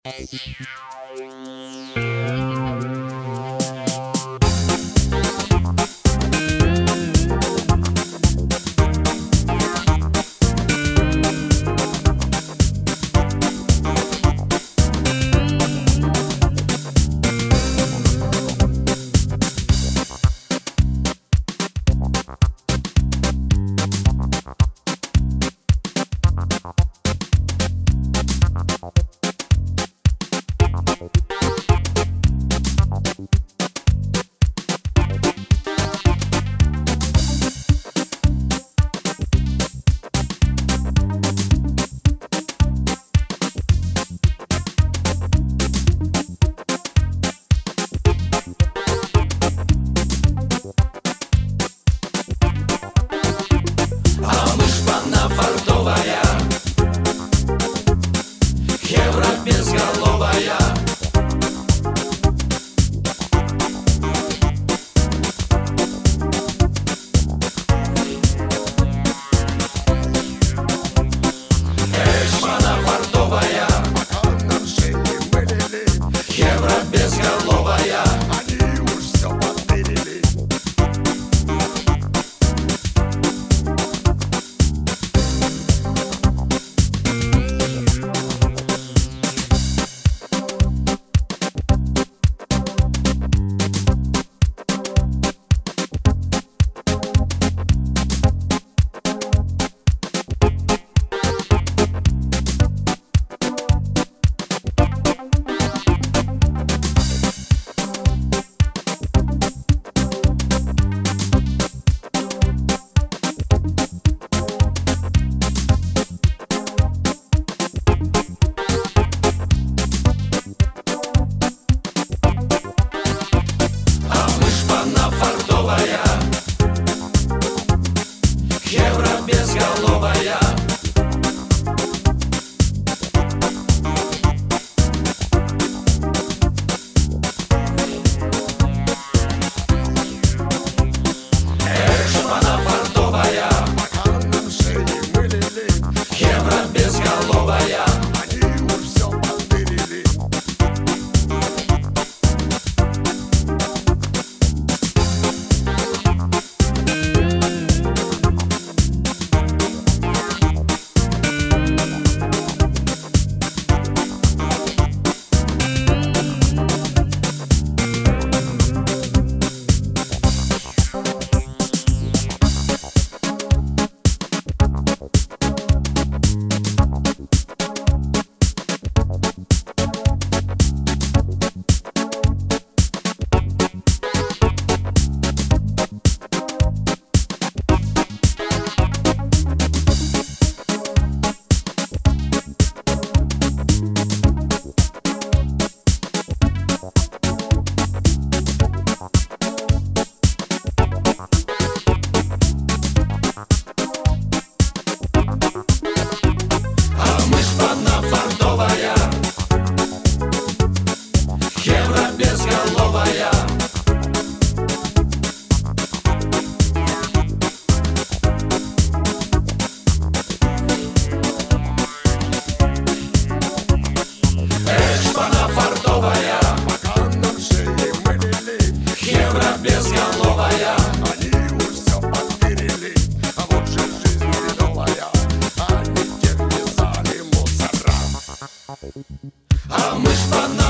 Безголовая, Эшмана фартовая, Евро безголовая. Они уж все потырили. Евро безголовая, Эшмана фартовая, Пока нам шеи мылили, Евро безголовая. они уж все потырили. Евро безголовая, Эшмана фартовая, Пока нам шеи мылили, Евро безголовая. они уж все потырили. А вот же жизнь бредовая, они терпизали мусора. А мы ж